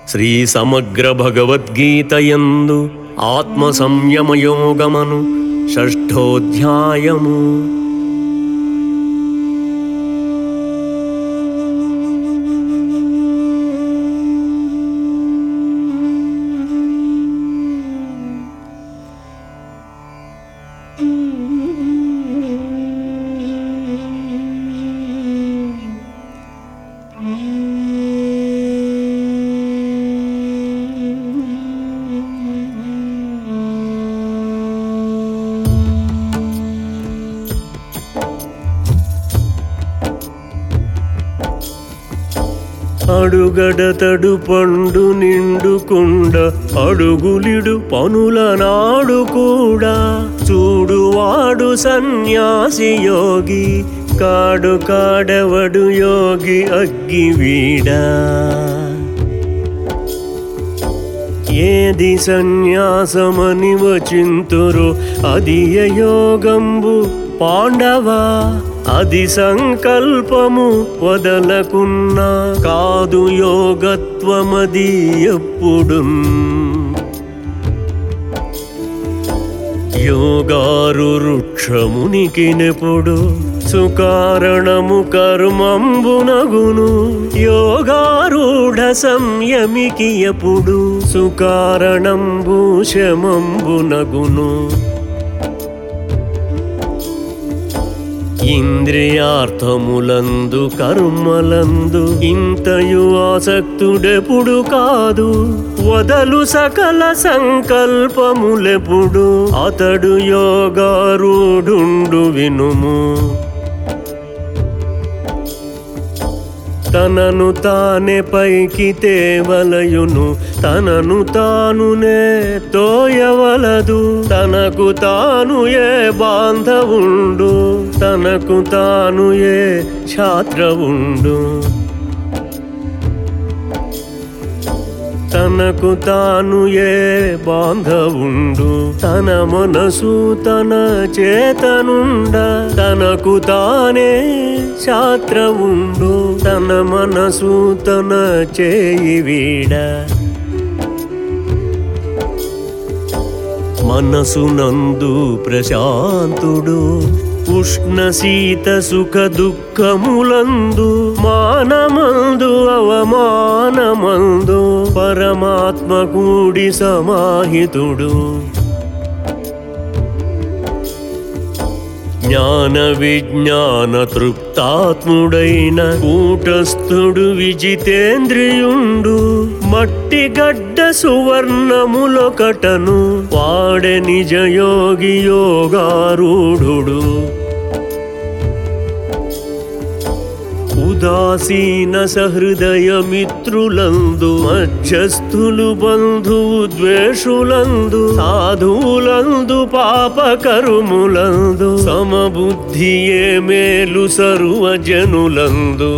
శ్రీ సమగ్ర భగవద్గీతయందు ఆత్మ సంయమయోగమను షష్ఠోధ్యాయము. అడుగడతడు పండు నిండుకుండ అడుగులిడు పనుల నాడు కూడా చూడువాడు సన్యాసి యోగి కాడు కాడవడు యోగి అగ్గివీడా. ఏది సన్యాసమని వచింతురు అది యోగంబు పాండవా, అది సంకల్పము వదలకున్నా కాదు యోగత్వమది ఎప్పుడు. యోగారు వృక్షమునికి నెప్పుడు సుకారణము కర్మంబునగును, యోగారూఢ సంయమికి ఎప్పుడు సుకారణంబు శమంబునగును. ఇంద్రియార్థములందు కర్మలందు ఇంతయు ఆసక్తుడెప్పుడు కాదు, వదలు సకల సంకల్పములెప్పుడు అతడు యోగారూఢుండు వినుము. తనను తానే పైకి తేవలయును, తనను తానునే తోయవలదు. తనకు తాను ఏ బాంధవుండు, తనకు తాను ఏ ఛాత్రవుండు. తనకు తాను ఏ బాంధవుండు, తన మనసు తన చేతనుండ. తనకు తానే ఛాత్రవుండు, తన మనసు తన చేయి వీడ. మనసునందు ప్రశాంతుడు ఉష్ణ శీత సుఖ దుఃఖములందు మానమందు అవమానమందు పరమాత్మ కూడి సమాహితుడు. జ్ఞాన విజ్ఞాన తృప్తాత్ముడైన కూటస్థుడు విజితేంద్రియుండు. మట్టి గడ్డ సువర్ణములొకటను వాడే నిజయోగి యోగారూఢుడు. ఉదాసీన సహృదయ మిత్రులందు మధ్యస్థులు బంధువు ద్వేషులందు సాధువులందు పాపకరుములందు సమబుద్ధియే మేలు సర్వజనులందు.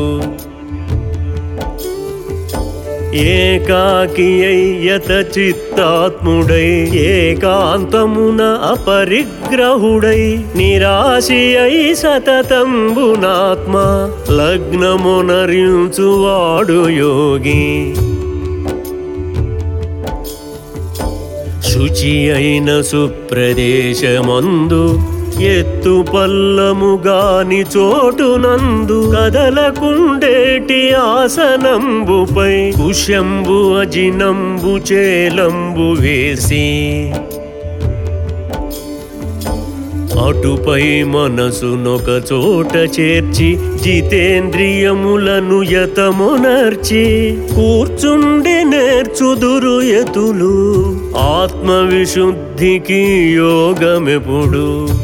ఏకాకి యత చిత్తాత్ముడై ఏకాంతమున అపరిగ్రహుడై నిరాశి అయి సతతంబునాత్మ లగ్నమునరించువాడు యోగి. శుచి అయిన సుప్రదేశమందు ఎత్తు పల్లముగాని చోటునందు కదలకుండేటి ఆసనంబుపై కుశంబు అజినంబు చేలంబు వేసి అటుపై మనసునొక చోట చేర్చి జితేంద్రియములను యతమునర్చి కూర్చుండి నేర్చుదురు యతులు ఆత్మవిశుద్ధికి యోగమెప్పుడు.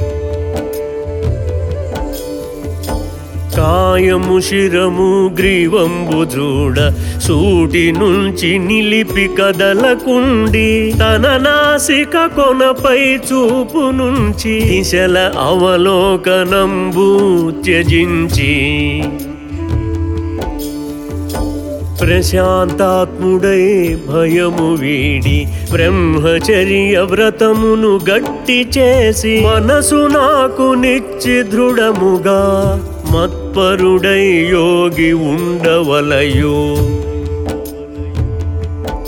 కాయము శిరము గ్రీవంబు చూడ సూటి నుంచి నిలిపి కదలకుండి తన నాసిక కొనపై చూపు నుంచి దిశల అవలోకనంబు త్యజించి ప్రశాంతాత్ముడై భయము వీడి బ్రహ్మచర్య వ్రతమును గట్టి చేసి మనసు నాకు నిచ్చి దృఢముగా మత్పరుడై యోగి ఉండవలయో.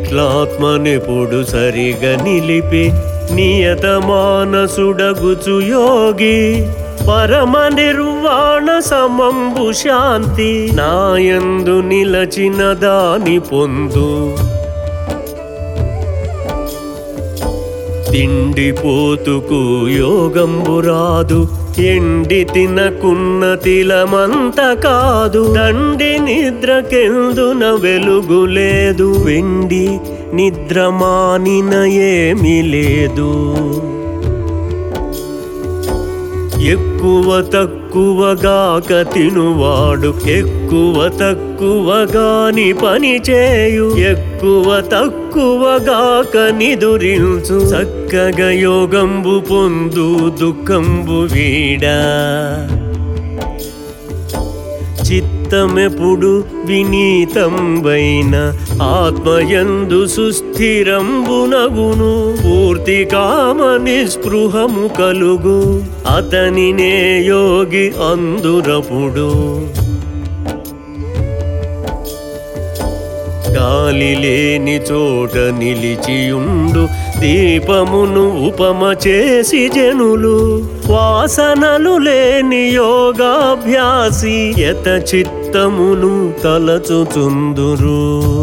ఇట్లాత్మనెప్పుడు సరిగా నిలిపి నియత మానసుడగుచు యోగి పరమ నిర్వాణ సమంబు శాంతి నాయందు నిలచిన దాని పొందు తిండిపోతుకు యోగంబు రాదు ఎండి తినకున్న తిలమంత కాదు దండి నిద్రకెందున వెలుగు లేదు వెండి నిద్ర మానిన ఏమీ లేదు ఎక్కువ తక్కువగాక తినువాడు ఎక్కువ తక్కువగాని పని చేయు ఎక్కువ తక్కువగాక నిదురించు చక్కగా యోగంబు పొందు దుఃఖంబు వీడా చిత్తమెప్పుడు వినీతంబైన ఆత్మయందు సుస్థిరంబునగును పూర్తి కామ నిస్పృహము కలుగు అతనినే యోగి అందురపుడు గాలి లేని చోట నిలిచియుండు దీపమును ఉపమ చేసి జనులు వాసనలు లేని యోగాభ్యాసి యత చిత్తమును తలచుచుందురు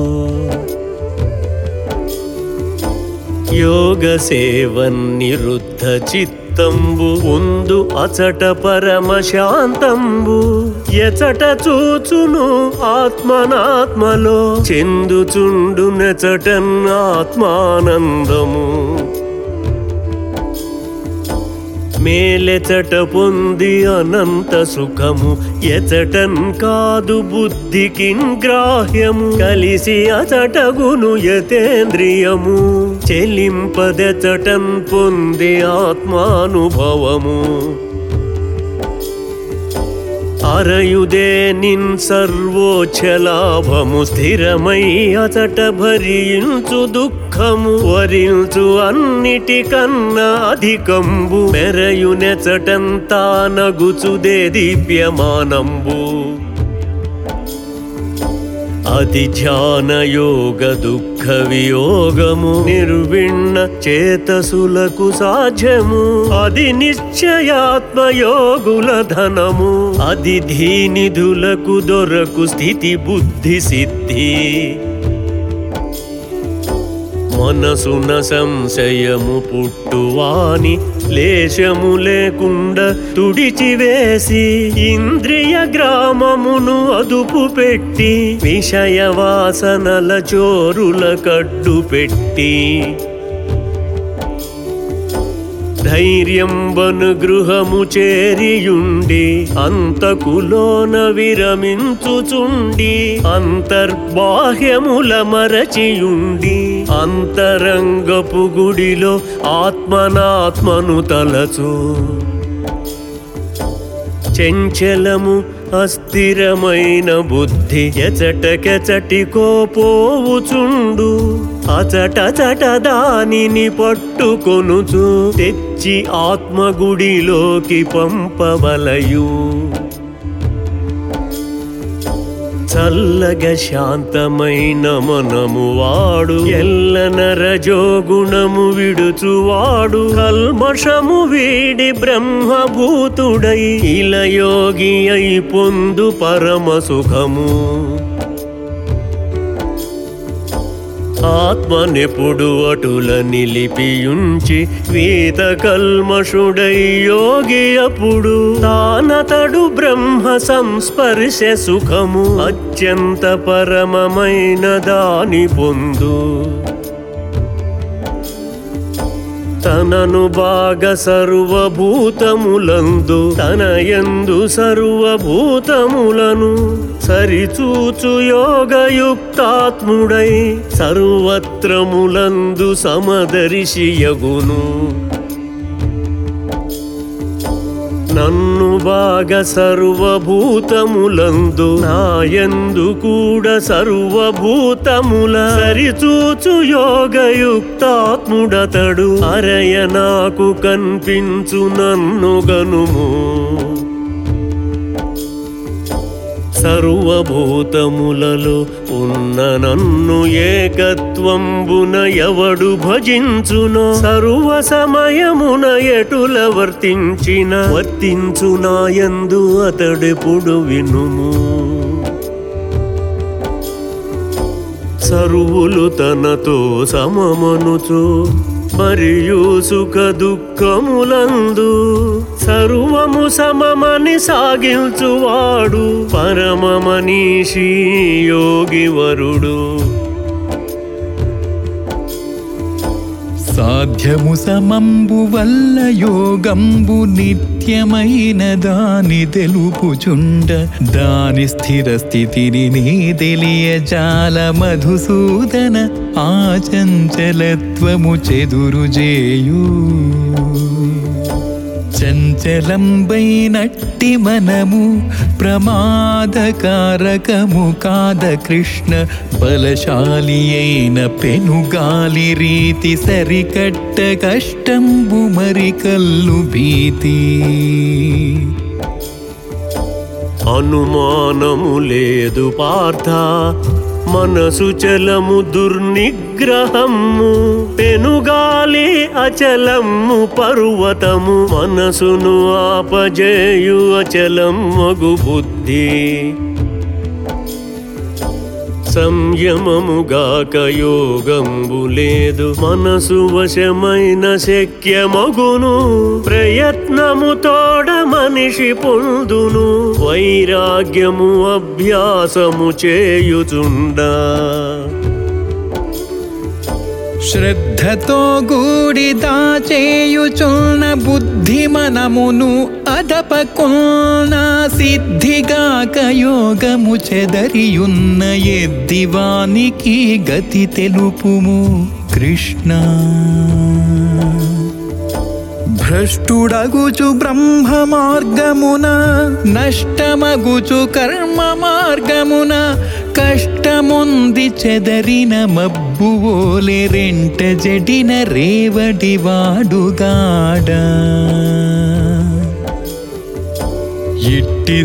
యోగ సేవన్నిరుద్ధ చిత్తంబు ఉందు అచట పరమ శాంతంబు ఎచట చూచును ఆత్మనాత్మలో చెందుచుండు నెచటన్ ఆత్మానందము మేలెచట పొంది అనంత సుఖము ఎచటన్ కాదు బుద్ధికిన్ గ్రాహ్యము కలిసి అచటగును యతేంద్రియము చెలింపదెచటన్ పొంది ఆత్మానుభవము అరయుదే నిన్ సర్వోచ్చలాభము స్థిరమై అచట భరించు దుఃఖము వరించు అన్నిటికన్నా అధికంబు మెరయునెచటంతా నగుచుదే దీప్యమానంబు అతి ధ్యాన యోగ దుఃఖ వియోగము నిర్విణ్ణ చేతసులకు సాధ్యము అది నిశ్చయాత్మయోగుల ధనము అది ధీనిధులకు దొరకు స్థితి బుద్ధి సిద్ధి మనసున సంశయము పుట్టువాని లేశము లేకుండా తుడిచివేసి ఇంద్రియ గ్రామమును అదుపు పెట్టి విషయ వాసనల చోరుల కడ్డు పెట్టి ధైర్యంబను గృహము చేరియుండి అంతకులోన విరమించుచుండి అంతర్బాహ్యముల మరచియుండి అంతరంగపు గుడిలో ఆత్మనాత్మను తలచు చెంచలము అస్థిరమైన బుద్ధి ఎచటకెచటికో పోవుచుండు అచటచట దానిని పట్టుకొనుచు తెచ్చి ఆత్మగుడిలోకి పంపవలయు చల్లగా శాంతమైన మనము వాడు ఎల్లన రజోగుణము విడుచువాడు కల్మషము వీడి బ్రహ్మభూతుడై ఇలయోగి అయి పొందు పరమ సుఖము ఆత్మనెప్పుడు అటుల నిలిపియుంచి వీత కల్మషుడై యోగి అప్పుడు తానతడు బ్రహ్మ సంస్పర్శ సుఖము అత్యంత పరమమైన దాని పొందు తనను బాగా సర్వభూతములందు తనయందు సర్వభూతములను సరిచూచు యోగయుక్తాత్ముడై సర్వత్రములందు సమదర్శియగును నన్ను బాగా సర్వభూతములందు నాయందు కూడా సర్వభూతముల సరిచూచు యోగయుక్తాత్ముడతడు అరయ నాకు కనిపించు నన్ను గనుము సర్వభూతములలో ఉన్న నన్ను ఏకత్వంబున ఎవడు భజించునో సర్వ సమయమున ఎటుల వర్తించునాయందు అతడెప్పుడు వినుము. సర్వులు తనతో సమమనుచు మరియు సుఖ దుఃఖములందు సర్వము సమమని సాగించువాడు పరమ మనీషి యోగివరుడు. సాధ్యము సమంబు వల్ల యోగంబు నిత్యమైన దాని తెలుపుచుండ దాని స్థిర స్థితిని నీ తెలియజాల మధుసూదన ఆ చంచలత్వము చెదురుజేయు. చంచలంబైనట్టి మనము ప్రమాదకారకము కాద కృష్ణ. బలశాలి అయిన పెనుగాలి రీతి సరికట్ట కష్టంబు మరి కల్లు భీతి. అనుమానము లేదు పార్థ మనసు చలము దుర్నిగ్రహము పెనుగాలి అచలము పర్వతము మనసును ఆపజేయు అచలమగు బుద్ధి. సంయమముగాక యోగంబు లేదు మనసు వశమైన శక్యమగును. ప్రయత్నము తోడ మనిషి పొందును వైరాగ్యము అభ్యాసము చేయుచుండా. శ్రద్ధతో గూడి దాచేయుచున్న బుద్ధి మనమును అదపకున్న సిద్ధిగాక యోగము చెదరియున్న ఎద్దివానికి గతి తెలుపుము కృష్ణ. భ్రష్టుడగుచు బ్రహ్మ మార్గమున నష్టమగుచు కర్మ మార్గమున కష్టముంది చెదరిన మబ్బువోలే రెంట జడిన రేవడివాడుగాడా. ఇట్టి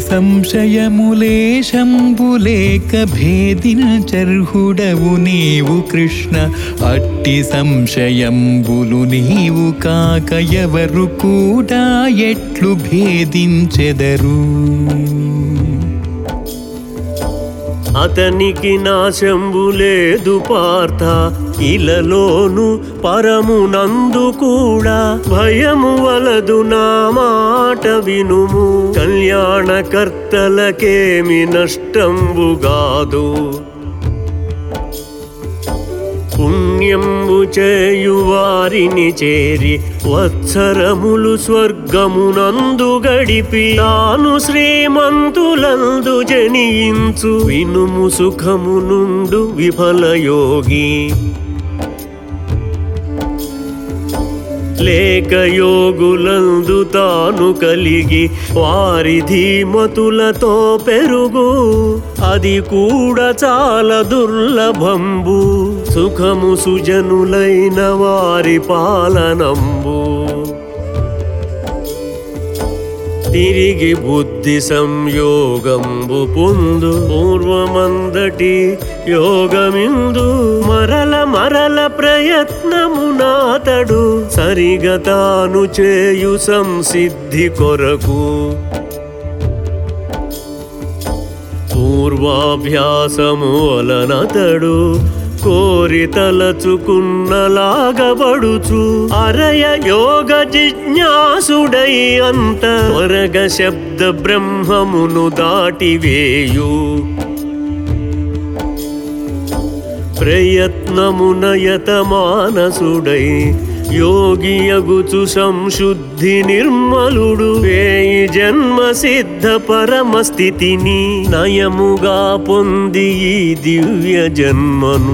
సంశయములేశంబులేక భేదించర్హుడవు నీవు కృష్ణ. అట్టి సంశయంబులు నీవు కాక ఎవరు కూడా ఎట్లు భేదించెదరు. అతనికి నాశంబు లేదు పార్థ ఇలలోను పరమునందు కూడా. భయము వలదు నా మాట వినుము కళ్యాణకర్తలకేమి నష్టంబుగాదు. పుణ్యంబు చేయు వారిని చేరి వత్సరములు స్వర్గమునందు గడిపి తాను శ్రీమంతులందు జనియించు వినుము సుఖము నుండు విఫలయోగి. లేక యోగులందు తాను కలిగి వారి ధీమతులతో పెరుగు అది కూడా చాలా దుర్లభంబు. సుఖము సుజనులైన వారి పాలనంబు. తిరిగి బుద్ధి సంయోగంబు పొందు పూర్వమందటి యోగమిందు. మరల ప్రయత్నమునాతడు సరిగా తాను చేయు సంసిద్ధి కొరకు. పూర్వాభ్యాసము వలనతడు కోరి తలచుకున్నలాగబడుచు అరయ యోగ జిజ్ఞాసుడై అంత త్వరగ శబ్ద బ్రహ్మమును దాటివేయు. ప్రయత్నమునయత మానసుడై యోగియగుచు సంశుద్ధి నిర్మలుడు వేయి జన్మ సిద్ధ పరమ స్థితిని నయముగా పొంది ఈ దివ్య జన్మను.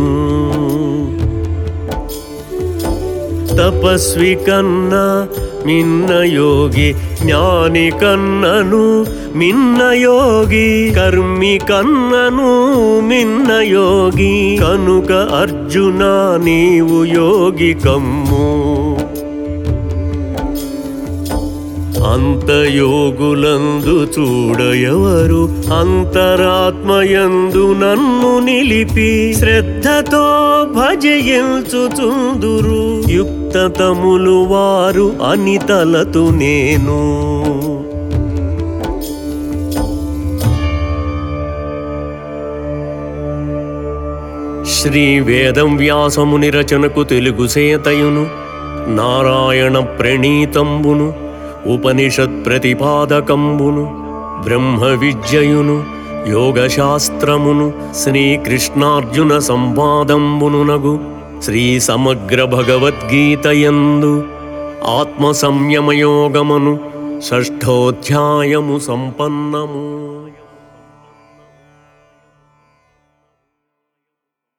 తపస్వి కన్నా మిన్న యోగి జ్ఞాని కన్నను మిన్న యోగి కర్మి కన్నను మిన్న యోగి. కనుక అర్జున నీవు యోగి కమ్ము. అంతయోగులందు చూడయవరు అంతరాత్మయందు నన్ను నిలిపి శ్రద్ధతో భజయించుచుందురు యుక్తతములు వారు అని తలతు నేను. శ్రీ వేదం వ్యాసముని రచనకు తెలుగు సేతయును నారాయణ ప్రణీతంబును ఉపనిషత్ ప్రతిపాదకంబును బ్రహ్మ విద్యయును యోగశాస్త్రమును శ్రీకృష్ణార్జున సంవాదంబునునగు శ్రీ సమగ్ర భగవద్గీతయందు ఆత్మ సంయమయోగమును షష్ఠోధ్యాయము సంపన్నము.